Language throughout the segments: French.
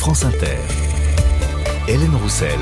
France Inter. Hélène Roussel.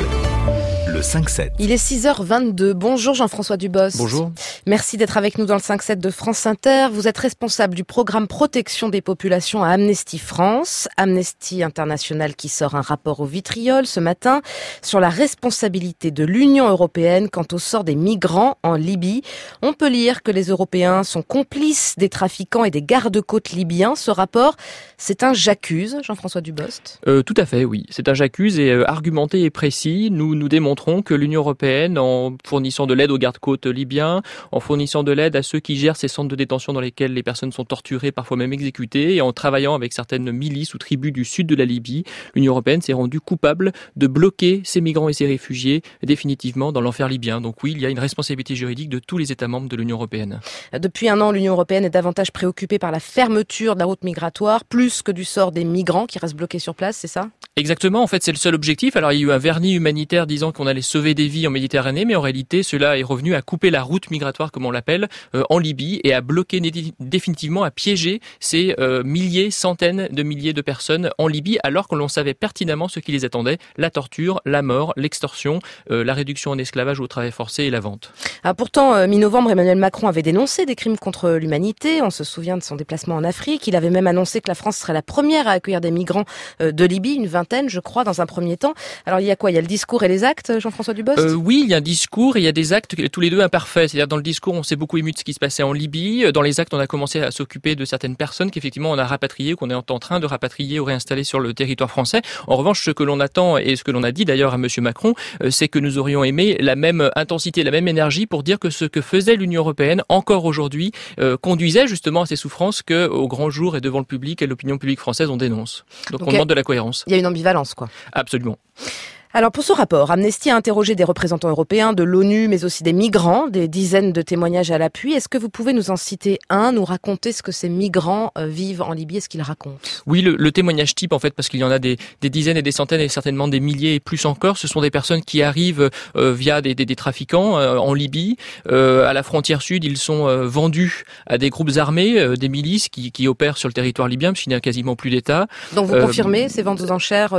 Le 5-7. Il est 6h22. Bonjour Jean-François Dubos. Bonjour. Merci d'être avec nous dans le 5-7 de France Inter. Vous êtes responsable du programme Protection des populations à Amnesty France. Amnesty International qui sort un rapport au vitriol ce matin sur la responsabilité de l'Union européenne quant au sort des migrants en Libye. On peut lire que les Européens sont complices des trafiquants et des gardes-côtes libyens. Ce rapport, c'est un j'accuse, Jean-François Dubos. Tout à fait, oui. C'est un j'accuse et argumenté et précis. Nous démontrons que l'Union européenne, en fournissant de l'aide aux gardes-côtes libyens, en fournissant de l'aide à ceux qui gèrent ces centres de détention dans lesquels les personnes sont torturées, parfois même exécutées, et en travaillant avec certaines milices ou tribus du sud de la Libye, l'Union européenne s'est rendue coupable de bloquer ces migrants et ces réfugiés définitivement dans l'enfer libyen. Donc oui, il y a une responsabilité juridique de tous les États membres de l'Union européenne. Depuis un an, l'Union européenne est davantage préoccupée par la fermeture de la route migratoire, plus que du sort des migrants qui restent bloqués sur place, c'est ça ? Exactement, en fait c'est le seul objectif. Alors il y a eu un vernis humanitaire disant qu'on allait sauver des vies en Méditerranée, mais en réalité cela est revenu à couper la route migratoire comme on l'appelle en Libye et à bloquer définitivement, à piéger ces milliers, centaines de milliers de personnes en Libye alors que l'on savait pertinemment ce qui les attendait, la torture, la mort, l'extorsion, la réduction en esclavage ou au travail forcé et la vente. Ah, pourtant, mi-novembre, Emmanuel Macron avait dénoncé des crimes contre l'humanité. On se souvient de son déplacement en Afrique. Il avait même annoncé que la France serait la première à accueillir des migrants de Libye, une vingtaine, je crois, dans un premier temps. Alors, il y a quoi ? Il y a le discours et les actes, Jean-François Dubos ? Oui, il y a un discours et il y a des actes, tous les deux imparfaits. C'est-à-dire, dans le discours, on s'est beaucoup ému de ce qui se passait en Libye. Dans les actes, on a commencé à s'occuper de certaines personnes qu'effectivement on a rapatriées, qu'on est en train de rapatrier ou réinstaller sur le territoire français. En revanche, ce que l'on attend et ce que l'on a dit d'ailleurs à monsieur Macron, c'est que nous aurions aimé la même intensité, la même énergie pour dire que ce que faisait l'Union européenne encore aujourd'hui conduisait justement à ces souffrances que, au grand jour et devant le public et l'opinion publique française, on dénonce. Donc on demande de la cohérence. Il y a une ambivalence, quoi. Absolument. Alors pour ce rapport, Amnesty a interrogé des représentants européens, de l'ONU, mais aussi des migrants, des dizaines de témoignages à l'appui. Est-ce que vous pouvez nous en citer un, nous raconter ce que ces migrants vivent en Libye et ce qu'ils racontent ? Oui, le témoignage type, en fait, parce qu'il y en a des dizaines et des centaines et certainement des milliers et plus encore, ce sont des personnes qui arrivent via des trafiquants en Libye. À la frontière sud, ils sont vendus à des groupes armés, des milices qui opèrent sur le territoire libyen, puisqu'il n'y a quasiment plus d'État. Donc vous confirmez ces ventes aux enchères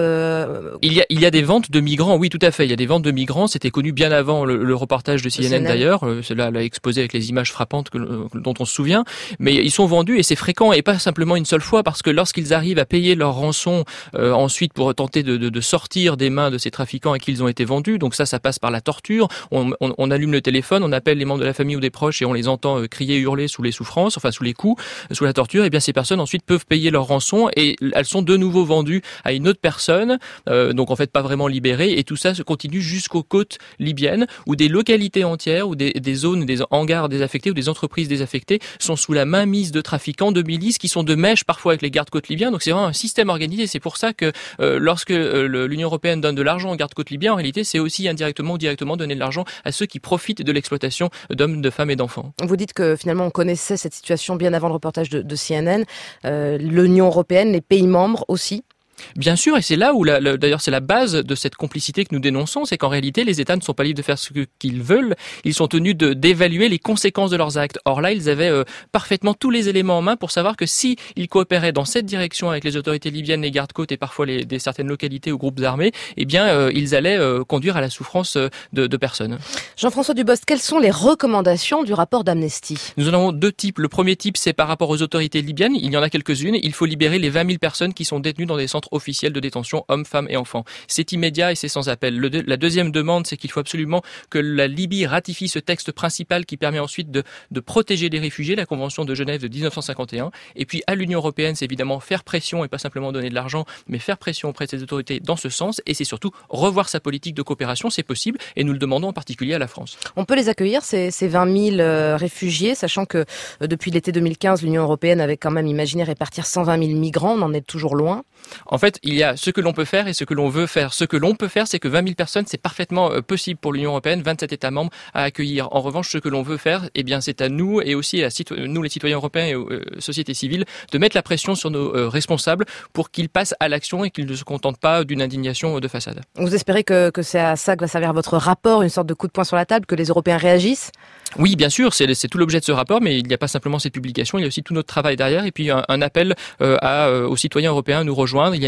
Il y a des ventes de migrants, oui, tout à fait. Il y a des ventes de migrants. C'était connu bien avant le reportage de CNN d'ailleurs. Cela l'a exposé avec les images frappantes dont on se souvient. Mais ils sont vendus et c'est fréquent et pas simplement une seule fois parce que lorsqu'ils arrivent à payer leur rançon ensuite pour tenter de sortir des mains de ces trafiquants et qu'ils ont été vendus, donc ça passe par la torture. On allume le téléphone, on appelle les membres de la famille ou des proches et on les entend crier, hurler sous les souffrances, enfin sous les coups, sous la torture. Et bien ces personnes ensuite peuvent payer leur rançon et elles sont de nouveau vendues à une autre personne. Donc en fait pas vraiment libérées. Et tout ça se continue jusqu'aux côtes libyennes où des localités entières ou des zones, des hangars désaffectés ou des entreprises désaffectées sont sous la mainmise de trafiquants, de milices qui sont de mèche parfois avec les gardes-côtes libyens. Donc c'est vraiment un système organisé. C'est pour ça que lorsque l'Union européenne donne de l'argent aux gardes-côtes libyens, en réalité c'est aussi indirectement ou directement donner de l'argent à ceux qui profitent de l'exploitation d'hommes, de femmes et d'enfants. Vous dites que finalement on connaissait cette situation bien avant le reportage de CNN. L'Union européenne, les pays membres aussi. Bien sûr, et c'est là où d'ailleurs c'est la base de cette complicité que nous dénonçons, c'est qu'en réalité les États ne sont pas libres de faire ce qu'ils veulent, ils sont tenus d'évaluer les conséquences de leurs actes. Or là, ils avaient parfaitement tous les éléments en main pour savoir que si ils coopéraient dans cette direction avec les autorités libyennes, les gardes-côtes et parfois certaines localités ou groupes armés, eh bien ils allaient conduire à la souffrance de personnes. Jean-François Dubos, quelles sont les recommandations du rapport d'Amnesty ? Nous en avons deux types. Le premier type, c'est par rapport aux autorités libyennes. Il y en a quelques-unes. Il faut libérer les 20 000 personnes qui sont détenues dans des centres officiels de détention, hommes, femmes et enfants. C'est immédiat et c'est sans appel. La deuxième demande, c'est qu'il faut absolument que la Libye ratifie ce texte principal qui permet ensuite de protéger les réfugiés, la Convention de Genève de 1951. Et puis à l'Union européenne, c'est évidemment faire pression et pas simplement donner de l'argent, mais faire pression auprès de ces autorités dans ce sens. Et c'est surtout revoir sa politique de coopération, c'est possible. Et nous le demandons en particulier à la France. On peut les accueillir, ces 20 000 réfugiés, sachant que depuis l'été 2015, l'Union européenne avait quand même imaginé répartir 120 000 migrants. On en est toujours loin. En fait, il y a ce que l'on peut faire et ce que l'on veut faire. Ce que l'on peut faire, c'est que 20 000 personnes, c'est parfaitement possible pour l'Union européenne, 27 États membres à accueillir. En revanche, ce que l'on veut faire, eh bien, c'est à nous et aussi à nous, les citoyens européens et aux sociétés civiles, de mettre la pression sur nos responsables pour qu'ils passent à l'action et qu'ils ne se contentent pas d'une indignation de façade. Vous espérez que c'est à ça que va servir votre rapport, une sorte de coup de poing sur la table, que les Européens réagissent ? Oui, bien sûr, c'est tout l'objet de ce rapport, mais il n'y a pas simplement cette publication, il y a aussi tout notre travail derrière et puis un appel aux citoyens européens à nous rejoindre. Il y a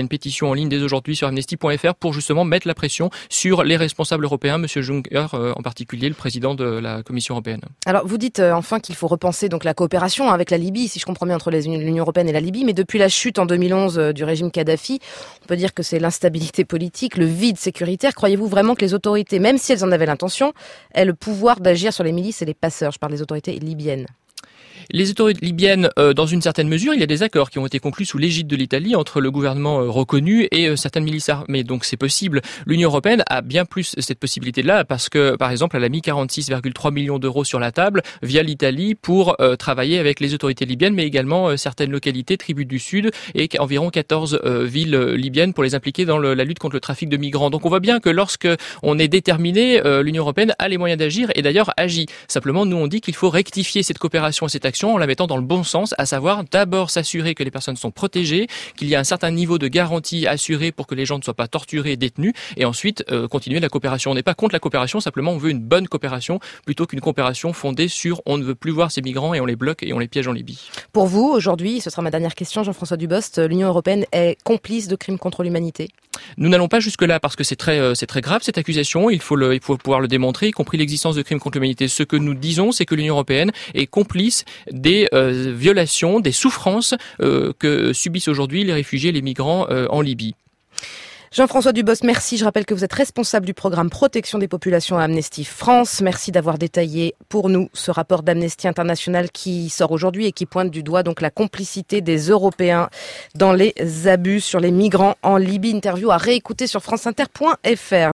une pétition en ligne dès aujourd'hui sur amnesty.fr pour justement mettre la pression sur les responsables européens, Monsieur Juncker en particulier, le président de la Commission européenne. Alors vous dites enfin qu'il faut repenser donc la coopération avec la Libye, si je comprends bien, entre l'Union européenne et la Libye, mais depuis la chute en 2011 du régime Kadhafi, on peut dire que c'est l'instabilité politique, le vide sécuritaire. Croyez-vous vraiment que les autorités, même si elles en avaient l'intention, aient le pouvoir d'agir sur les milices et les passeurs? Je parle des autorités libyennes. Les autorités libyennes, dans une certaine mesure, il y a des accords qui ont été conclus sous l'égide de l'Italie entre le gouvernement reconnu et certaines milices armées. Donc c'est possible. L'Union européenne a bien plus cette possibilité-là parce que, par exemple, elle a mis 46,3 millions d'euros sur la table via l'Italie pour travailler avec les autorités libyennes, mais également certaines localités, tribus du Sud et environ 14 villes libyennes pour les impliquer dans la lutte contre le trafic de migrants. Donc on voit bien que lorsque on est déterminé, l'Union européenne a les moyens d'agir et d'ailleurs agit. Simplement, nous on dit qu'il faut rectifier cette coopération et cette action en la mettant dans le bon sens, à savoir d'abord s'assurer que les personnes sont protégées, qu'il y a un certain niveau de garantie assuré pour que les gens ne soient pas torturés et détenus, et ensuite continuer la coopération. On n'est pas contre la coopération, simplement on veut une bonne coopération plutôt qu'une coopération fondée sur on ne veut plus voir ces migrants et on les bloque et on les piège en Libye. Pour vous, aujourd'hui, ce sera ma dernière question, Jean-François Dubost, l'Union européenne est complice de crimes contre l'humanité? Nous n'allons pas jusque-là parce que c'est très grave cette accusation. Il faut pouvoir le démontrer, y compris l'existence de crimes contre l'humanité. Ce que nous disons, c'est que l'Union européenne est complice des violations, des souffrances que subissent aujourd'hui les réfugiés et les migrants en Libye. Jean-François Dubost, merci. Je rappelle que vous êtes responsable du programme Protection des populations à Amnesty France. Merci d'avoir détaillé pour nous ce rapport d'Amnesty International qui sort aujourd'hui et qui pointe du doigt donc la complicité des Européens dans les abus sur les migrants en Libye. Interview à réécouter sur franceinter.fr.